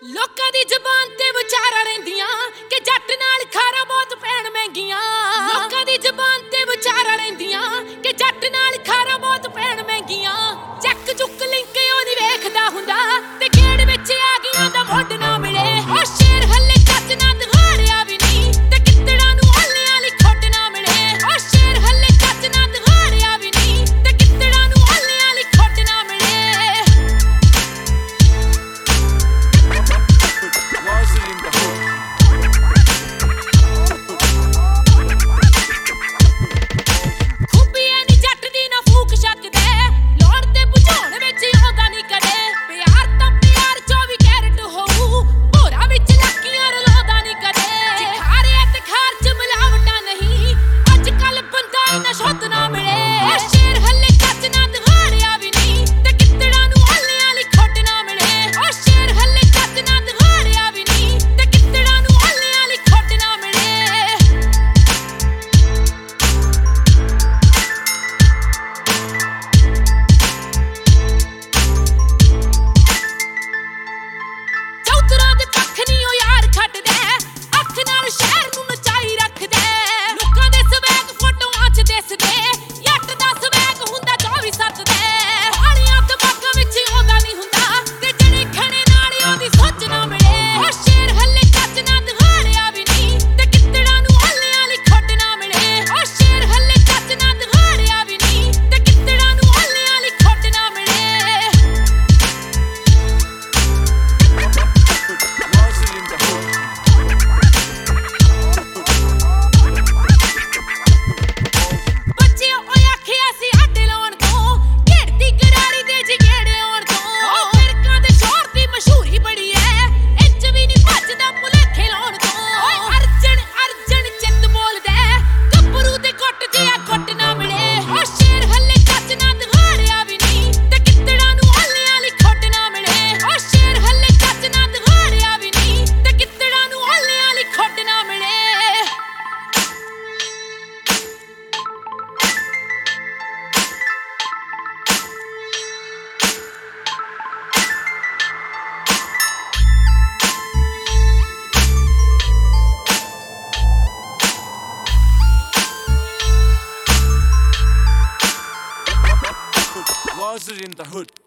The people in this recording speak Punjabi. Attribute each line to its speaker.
Speaker 1: ਲੋਕਾਂ ਦੀ ਜ਼ਬਾਨ ਤੇ ਵਿਚਾਰਾਂ ਰਹਿੰਦੀਆਂ ਕਿ ਜੱਟ ਨਾਲ ਖਾਰਾ ਬਹੁਤ ਪੈਣ ਮਹਿੰਗੀਆਂ। ਲੋਕਾਂ ਦੀ ਜ਼ਬਾਨ ਤੇ ਵਿਚਾਰਾਂ ਰਹਿੰਦੀਆਂ ਕਿ ਜੱਟ ਨਾਲ ਖਾਰਾ ਬਹੁਤ ਪੈਣ ਮਹਿੰਗੀਆਂ। ਚੱਕ ਚੁੱਕ ਲਿੰਕ ਉਹ ਨਹੀਂ ਵੇਖਦਾ ਹੁੰਦਾ ਤੇ ਗੇੜ ਵਿੱਚ ਆ ਗਈਆਂ ਦਾ ਮੁੱਢ ਨਾ ਮਿਲੇ। ਉਹ ਸ਼ੇਰ ਹੱਲੇ ਕੱਚ ਨਾ ਦਿਖਾੜਿਆ ਵੀ ਨਹੀਂ ਤੇ ਕਿੱਤੜਾਂ ਨੂੰ ਹੱਲਿਆਂ ਵਾਲੀ ਖੁੱਡ ਨਾ ਮਿਲੇ। ਉਹ ਸ਼ੇਰ ਹੱਲੇ ਕੱਚ ਨਾ ਦਿਖਾੜਿਆ ਵੀ ਨਹੀਂ ਤੇ ਕਿੱਤੜਾਂ ਨੂੰ ਹੱਲਿਆਂ ਵਾਲੀ ਖੁੱਡ ਨਾ ਮਿਲੇ।
Speaker 2: Was it in the hood?